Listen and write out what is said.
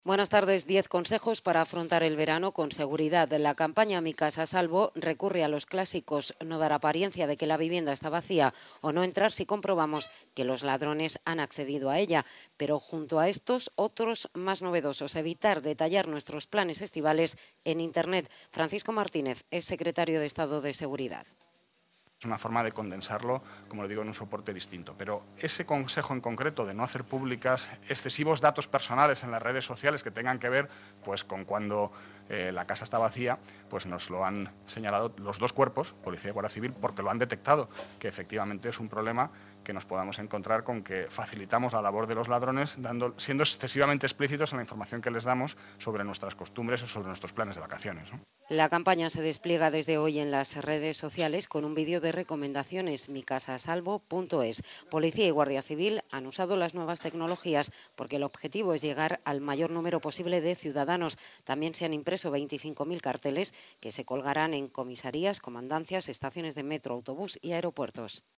Buenas tardes. 10 consejos para afrontar el verano con seguridad. La campaña Mi casa a salvo recurre a los clásicos: no dar apariencia de que la vivienda está vacía o no entrar si comprobamos que los ladrones han accedido a ella. Pero junto a estos, otros más novedosos: evitar detallar nuestros planes estivales en Internet. Francisco Martínez es secretario de Estado de Seguridad. Es una forma de condensarlo, como lo digo, en un soporte distinto. Pero ese consejo en concreto de no hacer públicas excesivos datos personales en las redes sociales que tengan que ver pues, con cuando la casa está vacía, pues nos lo han señalado los dos cuerpos, Policía y Guardia Civil, porque lo han detectado, que efectivamente es un problema que nos podamos encontrar con que facilitamos la labor de los ladrones siendo excesivamente explícitos en la información que les damos sobre nuestras costumbres o sobre nuestros planes de vacaciones, ¿no? La campaña se despliega desde hoy en las redes sociales con un vídeo de recomendaciones: micasasalvo.es. Policía y Guardia Civil han usado las nuevas tecnologías porque el objetivo es llegar al mayor número posible de ciudadanos. También se han impreso 25.000 carteles que se colgarán en comisarías, comandancias, estaciones de metro, autobús y aeropuertos.